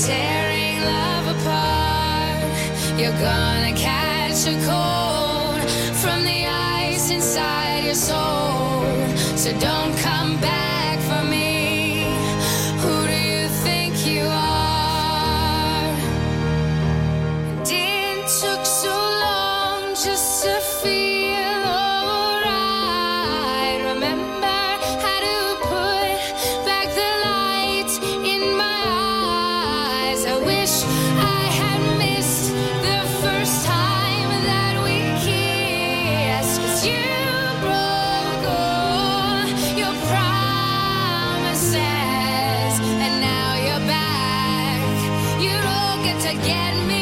tearing love apart. You're gonna catch a cold from the ice inside your soul. So don't come back for me. Who do you think you are? And it took so long just to feel alright. Remember how to put back the light in my eyes. I wish I had missed the first time that we kissed. 'Cause you broke all your promises, and now you're back. You don't get to get me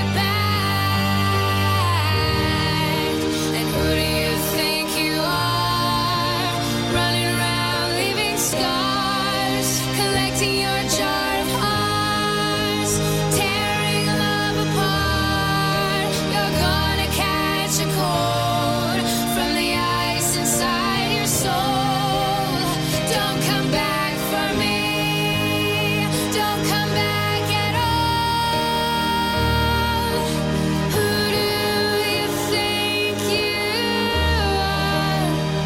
back. And who do you think you are? Running around leaving scars, collecting your jar of hearts, tearing love apart. You're gonna catch a cold from the ice inside your soul. Don't come back for me. Don't come back at all. Who do you think you are?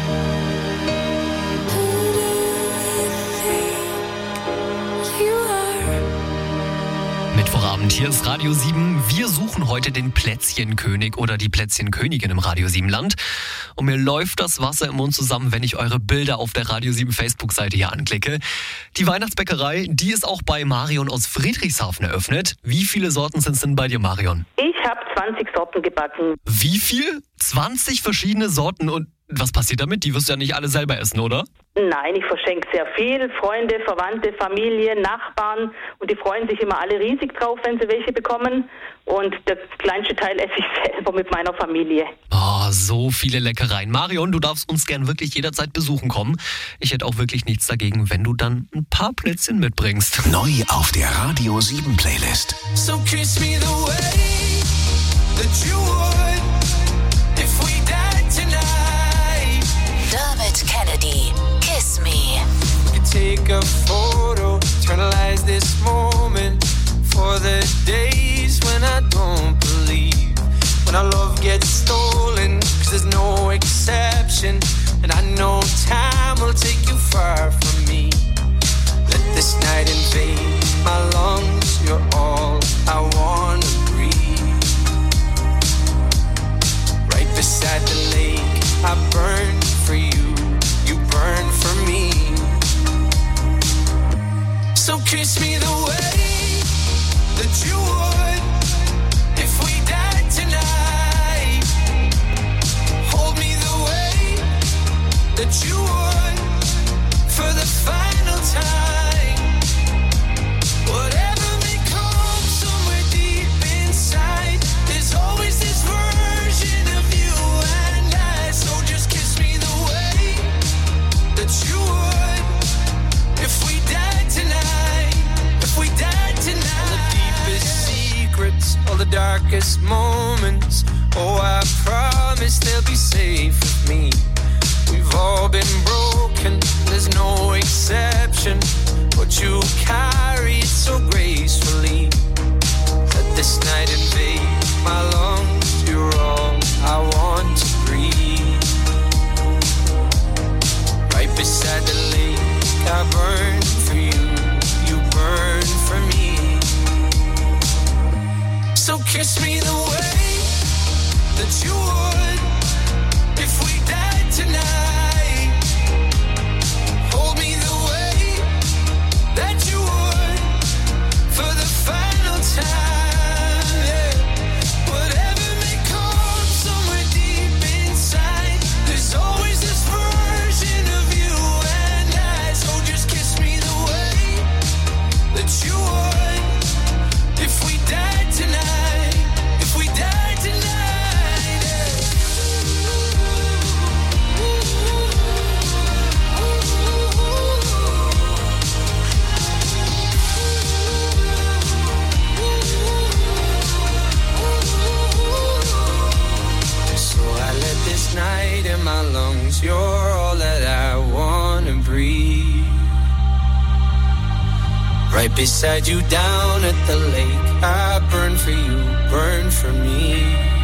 Who do you think you are? Mittwochabend, hier ist Radio 7. Wir suchen heute den Plätzchenkönig oder die Plätzchenkönigin im Radio 7 Land. Und mir läuft das Wasser im Mund zusammen, wenn ich eure Bilder auf der Radio 7 Facebook-Seite hier anklicke. Die Weihnachtsbäckerei, die ist auch bei Marion aus Friedrichshafen eröffnet. Wie viele Sorten sind es denn bei dir, Marion? Ich habe 20 Sorten gebacken. Wie viel? 20 verschiedene Sorten. Und was passiert damit? Die wirst du ja nicht alle selber essen, oder? Nein, ich verschenke sehr viel. Freunde, Verwandte, Familie, Nachbarn. Und die freuen sich immer alle riesig drauf, wenn sie welche bekommen. Und der kleinste Teil esse ich selber mit meiner Familie. Oh, so viele Leckereien. Marion, du darfst uns gern wirklich jederzeit besuchen kommen. Ich hätte auch wirklich nichts dagegen, wenn du dann ein paar Plätzchen mitbringst. Neu auf der Radio 7 Playlist. So kiss me the way that you would if we died tonight. Dermot Kennedy, Kiss Me. We could take a photo, eternalize this moment for the days when I don't believe, when our love gets stolen, 'cause there's no exception, and I know time will take you far from me. Let this night invade my lungs, you're all I wanna breathe. Right beside the lake, I burn for you, you burn for me. So kiss me the way that you would if we died tonight. Hold me the way that you would for the final time. Whatever may come somewhere deep inside, there's always this version of you and I. So just kiss me the way that you would if we died tonight. If we died tonight. All the deepest secrets, all the darkest moments, oh, I promise they'll be safe with me. We've all been broken, there's no exception, but you carry it so gracefully. Let this night invade my lungs, you're all I want to breathe. Right beside the lake, I burn for you, you burn for me. So kiss me the way that you would if we died tonight. Hold me the way that you would Right beside you down at the lake. I burn for you, burn for me.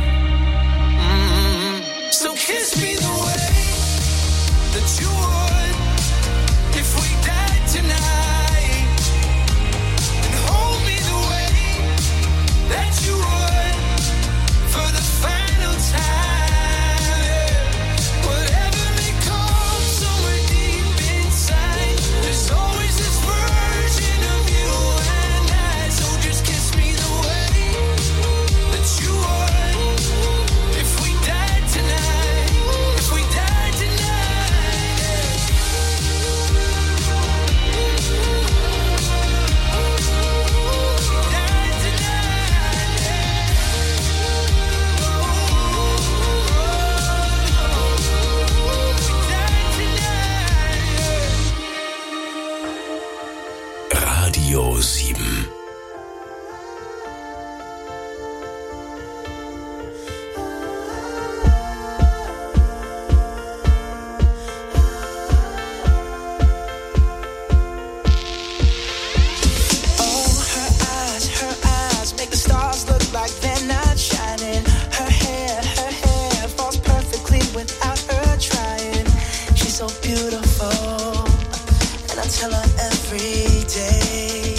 So kiss me the way that you would if we died tonight, and hold me the way that you would for the final time. Whatever may come somewhere deep inside, there's always this version of you and I. So just kiss me the way that you would if we died tonight, if we died tonight. Died tonight. Radio 7. Her eyes make the stars look like they're not shining. Her hair falls perfectly without her trying. She's so beautiful, and I tell her every day.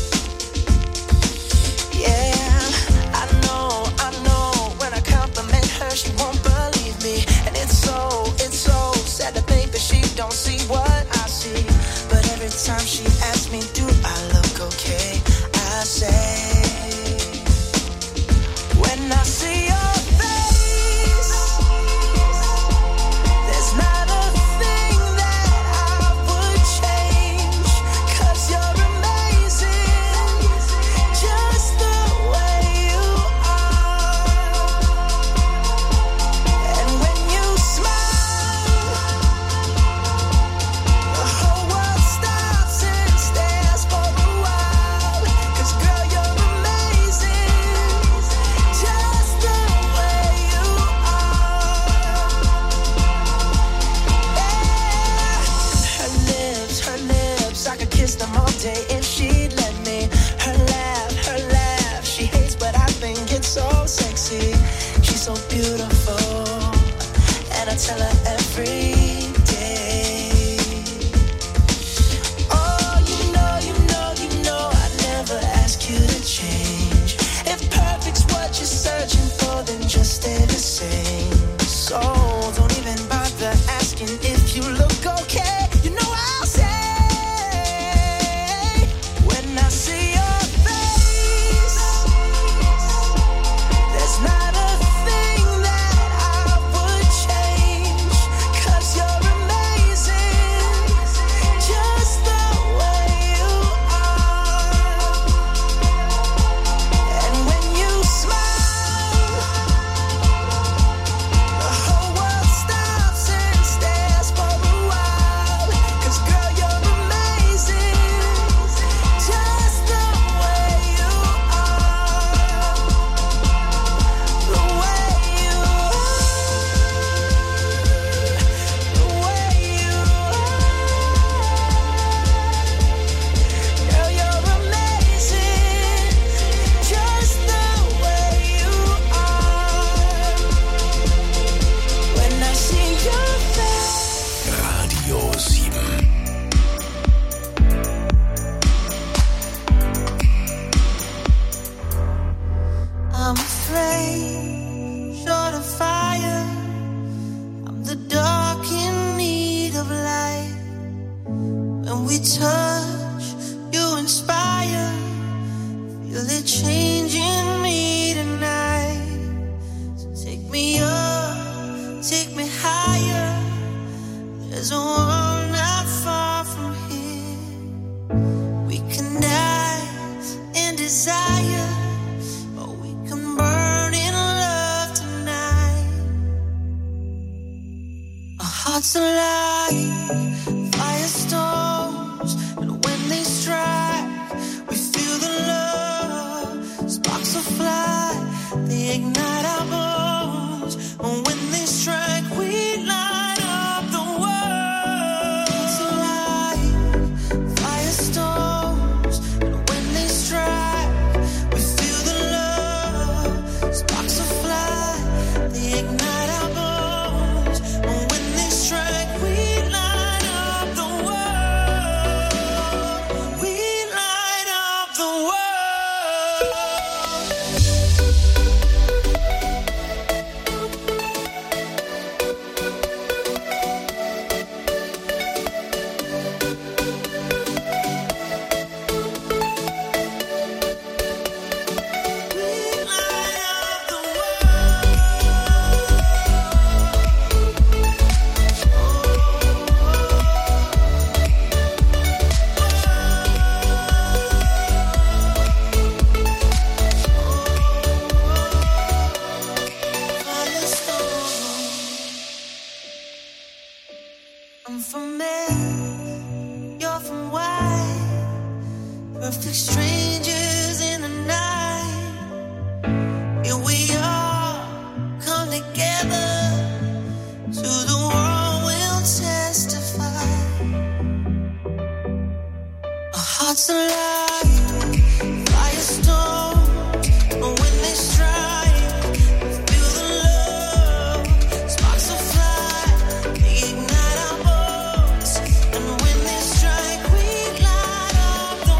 Yeah, I know, when I compliment her, she won't believe me. And it's so sad to think that she don't see what I see. But every time she asks me, do I look okay? I say, when I see your face, there's not a thing that I would change. 'Cause you're amazing, just the way you are. And when you smile, the whole world stops and stares for a while. 'Cause girl, you're amazing, just the way you are. Yeah. Her lips, I could kiss them all day if she'd let me. Her laugh, she hates, but I think it's so sexy. She's so beautiful, and I tell her every day. Oh, you know, I'd never ask you to change. If perfect's what you're searching for, then just stay the same. So don't even bother asking if you look okay. You know I'll say, when I see your face, there's not a thing that I would change. 'Cause you're amazing, just the way you are. And when you smile, the whole world stops and stares for a while. 'Cause girl, you're amazing, just the way you are. The way you are. The way you are. Girl, you're amazing, just the way you are. When I see your face. Radio 7. I'm afraid, short of fire. I'm the dark in need of light. When we touch, you inspire. Feel it changing me tonight. So take me up, take me higher. There's a world not far from here. We can dance in desire, or we can burn in love tonight. Our hearts are like firestorms, and when they strike, we feel the love. Sparks of Perfect strangers in the night. Here we are, come together. To the world we'll testify. Our hearts alive, firestorm. But when they strike, feel the love. Sparks will fly, they ignite our bones. And when they strike, we light up the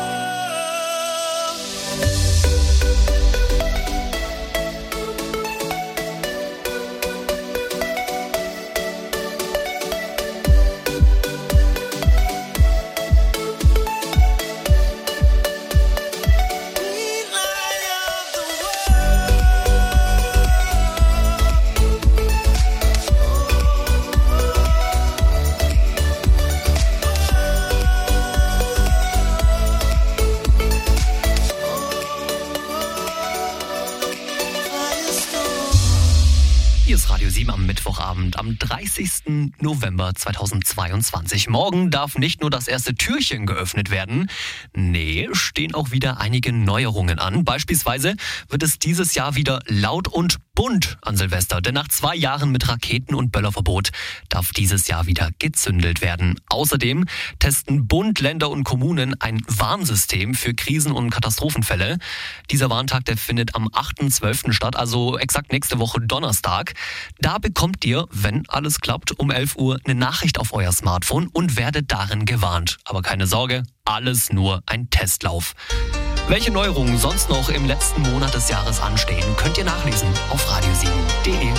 Hier ist Radio 7 am Mittwochabend, am 30. November 2022. Morgen darf nicht nur das erste Türchen geöffnet werden, nee, stehen auch wieder einige Neuerungen an. Beispielsweise wird es dieses Jahr wieder laut und bunt an Silvester, denn nach 2 Jahren mit Raketen- und Böllerverbot darf dieses Jahr wieder gezündelt werden. Außerdem testen Bund, Länder und Kommunen ein Warnsystem für Krisen- und Katastrophenfälle. Dieser Warntag, der findet am 8.12. statt, also exakt nächste Woche Donnerstag. Da bekommt ihr, wenn alles klappt, um 11 Uhr eine Nachricht auf euer Smartphone und werdet darin gewarnt. Aber keine Sorge, alles nur ein Testlauf. Welche Neuerungen sonst noch im letzten Monat des Jahres anstehen, könnt ihr nachlesen auf radio7.de.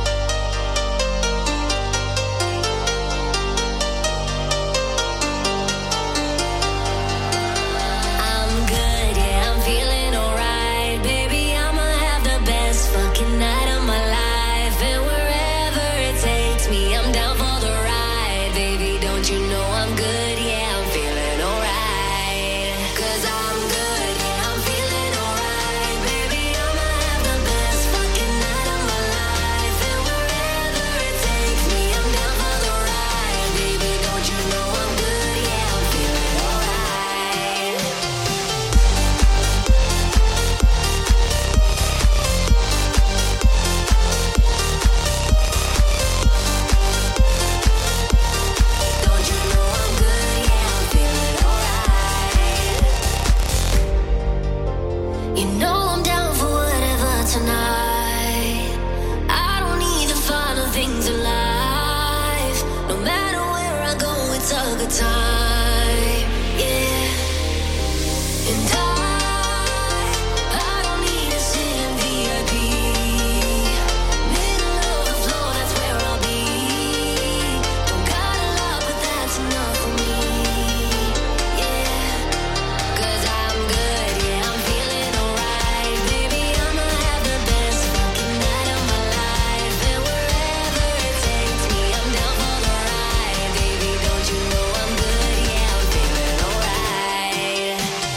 I'm good, yeah, I'm feeling alright. Baby, I'ma have the best fucking night of my life. And wherever it takes me, I'm down for the ride. Baby, don't you know I'm good, yeah, I'm feeling alright. 'Cause I'm good, yeah, I'm feeling alright. Baby, I'ma have the best fucking night of my life. And wherever it takes me, I'm down for the ride. Baby, don't you know I'm good, yeah, I'm feeling alright. Don't you know I'm good, yeah, I'm feeling alright. You know I'm down for whatever tonight. I don't need the final things in life. No matter where I go, it's a good time, yeah. And I don't need to sit in VIP. Middle of the floor, that's where I'll be. Don't got a lot, but that's enough for me, yeah. 'Cause I'm good, yeah, I'm feeling alright. Baby, I'ma have the best fucking night of my life. And wherever it takes me, I'm down for the ride. Baby, don't you know I'm good, yeah, I'm feeling alright.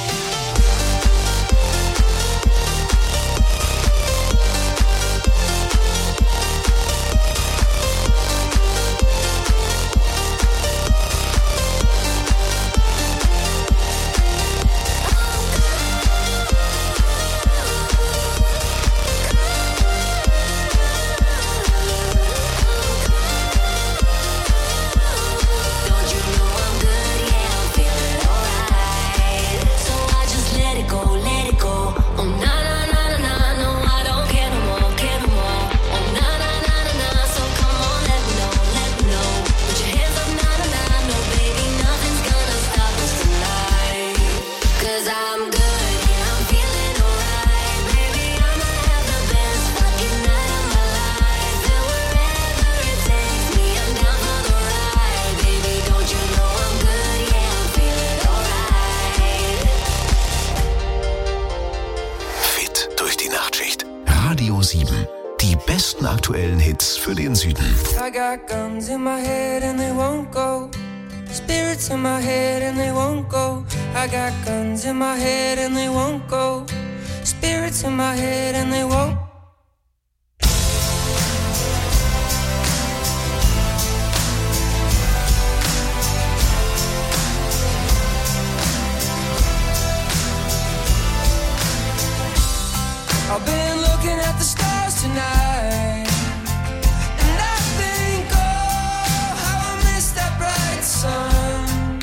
Don't you know I'm good, yeah, I'm feeling alright. So I just let it go, let it go. Oh na na na na na, no, I don't care no more, care no more. Oh na na na na na, so come on, let me know, let me know. Put your hands up, na na na, no baby, nothing's gonna stop us tonight. 'Cause I'm good, yeah, I'm feeling alright. Baby, I'ma have the best fucking night of my life. And wherever it takes me, I'm down for the ride. Baby, don't you know I'm good, yeah, I'm feeling alright. Fit durch die Nachtschicht. Radio 7. Die besten aktuellen Hits für den Süden. I got guns in my head and they won't go. Spirits in my head and they won't go. I got guns in my head and they won't go. Spirits in my head and they won't. I've been looking at the stars tonight, and I think, oh, how I miss that bright sun.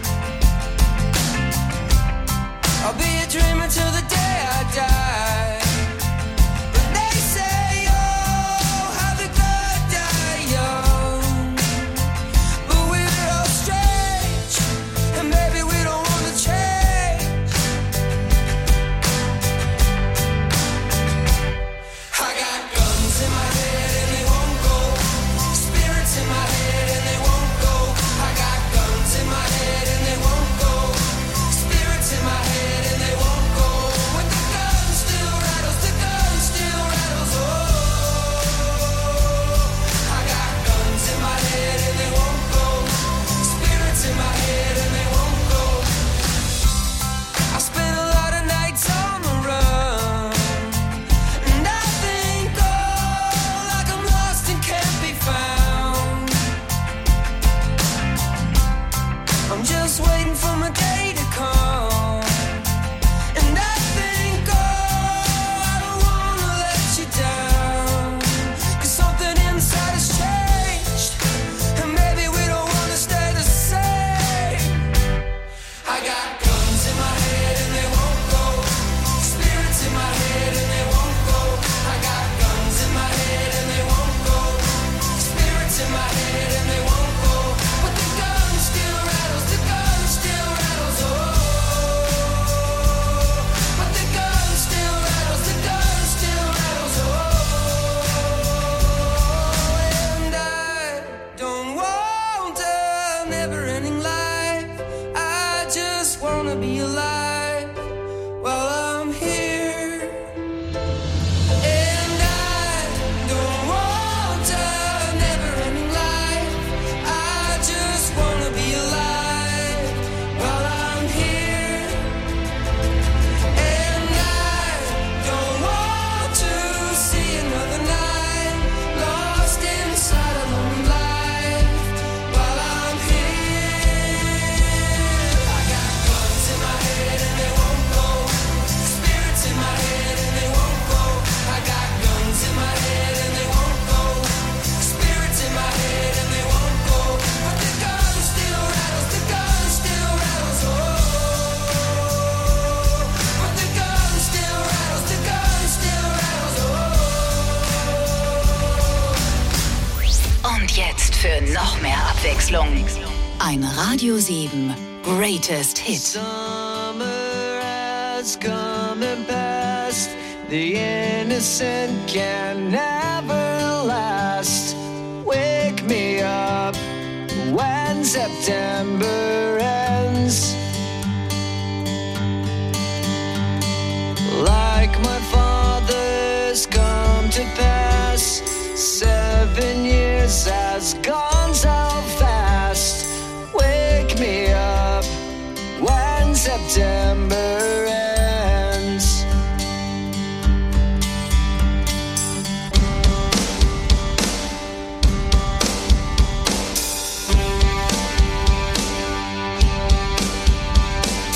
I'll be a dreamer till the day I die. But they say, oh, how the good die young. But we're all strange, and maybe we don't want to change. I got guns in my head and they won't go. Spirits in my head and they won't go. I got guns in my head and they won't go. Spirits in my head and they won't go. When the gun still rattles, the gun still rattles. Oh, I got guns in my head and they won't go. Spirits in my head and they won't go. I spent a lot of nights on the run, and I think, oh, like I'm lost and can't be found. I'm just waiting for my day to come, and I think, oh, I don't wanna let you down, 'cause something inside has changed, and maybe we don't wanna stay the same. I got guns in my head and they won't go. Spirits in my head and they won't go. I got guns in my head and they won't go. Spirits in my head and they won't go. But the gun still rattles, the gun still rattles. Oh, but the gun still rattles, the gun still rattles. Oh, and I don't want a never-ending life. I just wanna be alive while I'm here. And I don't want a never-ending life. I just wanna be alive while I'm here. And I don't want to see another night lost inside a lonely life while I'm here. I got guns in my head and they won't go. Spirits in my head and they won't go. I got guns in my head and they won't go. Spirits in my head and they won't go. But the gun still rattles, the gun still rattles. Oh, but the gun still rattles, the gun still rattles. Oh. Und jetzt für noch mehr Abwechslung. Ein Radio 7 Greatest Hit. Summer has come and passed. The innocent can never last. Wake me up when September ends. Like my father's come to pass. 7 years has gone so fast. Wake me up when September